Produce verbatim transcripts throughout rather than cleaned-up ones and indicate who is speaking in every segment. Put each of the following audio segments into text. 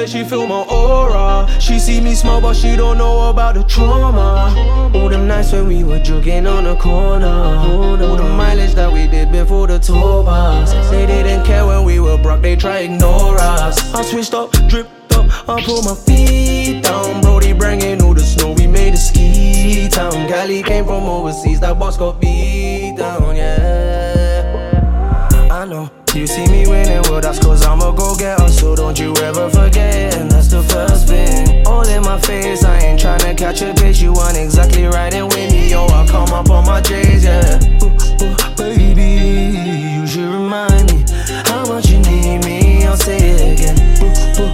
Speaker 1: said she feel my aura. She see me smile but she don't know about the trauma. All them nights when we were jogging on the corner. All the mileage that we did before the tour bus. They didn't care when we were broke, they try ignore us. I switched up, dripped up, I put my feet down. Brody bringing all the snow, we made a ski town. Cali came from overseas, that boss got beat down, yeah. I know you see me winning, well that's cause I'm a go-getter. So don't you ever forget, and that's the first thing. All in my face, I ain't tryna catch a bitch. You weren't exactly riding with me, yo, I come up on my J's, yeah. Ooh, ooh, baby, you should remind me how much you need me, I'll say it again. Ooh, ooh,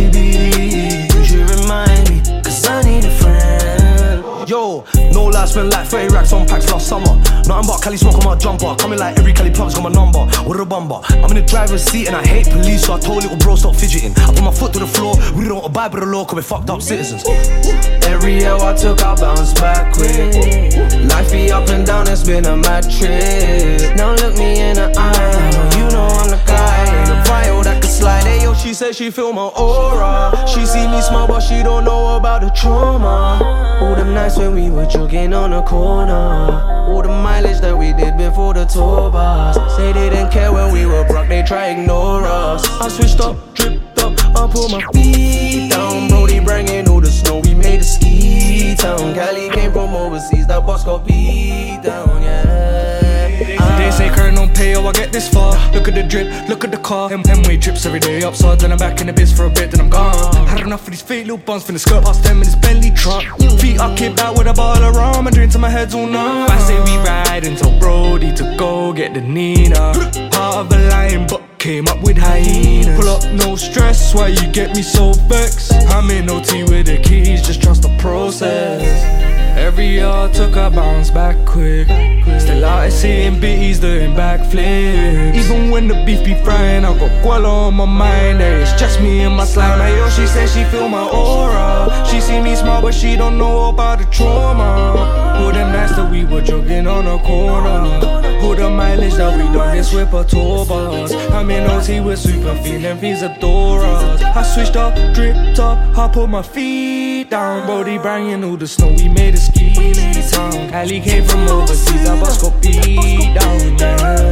Speaker 1: baby, you should remind me, cause I need a friend. Yo, no lies, spent like thirty racks on packs last summer. Nothing but Cali smoke on my jumper. Coming like every Cali plug's got my number. What a bumper. I'm in the driver's seat and I hate police, so I told little bro stop fidgeting. I put my foot to the floor, we don't abide by the law cause we're fucked up citizens. Every year I took, I bounced back quick. Life be up and down, it's been a mad trip. Now look me in the eye, you know I'm the guy. The vial that could slide. Hey yo, she said she feel my aura. She see me smile but she don't know about the trauma. All them nights when we were jogging on the corner. All the mileage that we did before the tour bus. They didn't care when we were broke, they try ignore us. I switched up, dripped up, I put my feet down. Brody bringing all the snow, we made a ski town. Cali came from overseas, that boss got beat down, yeah.
Speaker 2: They say current don't pay, oh I get this far. Look at the drip, look at the car. M way trips every day, upside then I'm back in the biz for a bit, then I'm gone. Had enough of these fake little buns, finna skirt past them in this Bentley truck. Feet up, kicked out with a bottle of rum, and drink till my head's all numb. I say we ride until Brody to go get the Nina. Part of the line, but came up with hyenas. Pull up, no stress, why you get me so vexed? I'm in O T with the keys, just trust the process. Every year I took a bounce back quick. Still out here seeing bitties doing backflips. Even when the beef be frying, I got guala on my mind. It's just me and my slime. Hey yo, she said she feel my aura. She see me smile but she don't know about the trauma. All them nights that we were jogging on a corner. All the mileage that we done this with a tour bus. I'm in O T with super feeling these adore us. I switched up, dripped up, I put my feet down. Brody bringing all the snow, we made a ski town. Cali came from overseas, our bus got beat down, yeah.